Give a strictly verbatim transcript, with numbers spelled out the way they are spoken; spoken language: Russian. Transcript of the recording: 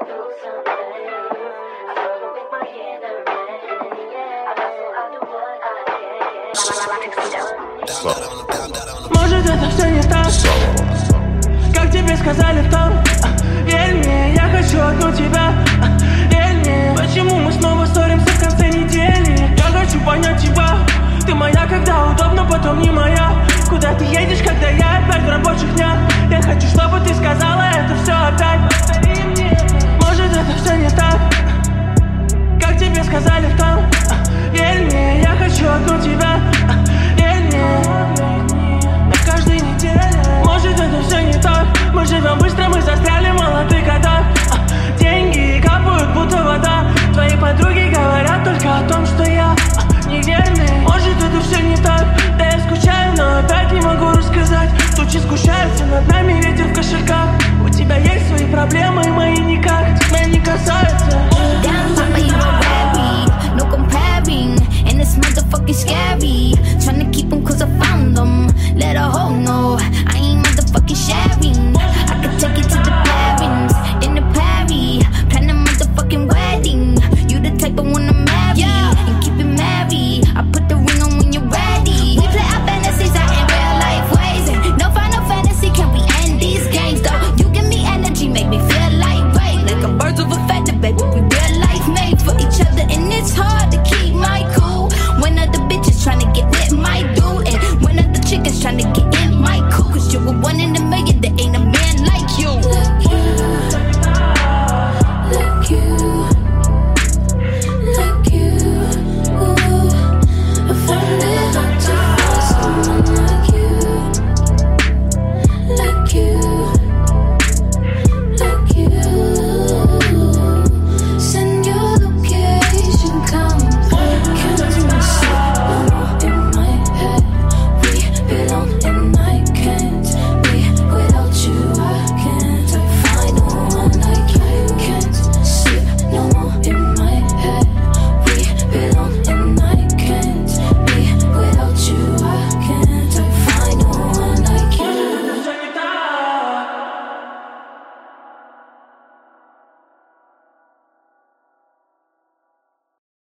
Может, это все не так, как тебе сказали там. Верь мне, я хочу одну тебя. Верь мне, почему мы снова ссоримся в конце недели? Я хочу понять тебя. Ты моя, когда удобно, потом не моя. Куда ты едешь, когда я опять в рабочих днях? Я хочу, чтобы ты сказала это все опять. Повтори мне. Может, это все не так, как тебе сказали там. Верь мне, я хочу одну тебя. Верь мне, на каждой неделе. Может, это все не так. Мы живем быстро, мы застряли в молодых годах. Деньги капают, будто вода. Твои подруги говорят только о том, что я неверный. Может, это все не так. Да я скучаю, но опять не могу рассказать. Тучи сгущаются над нами, ветер в кошельках. У тебя есть свои проблемы,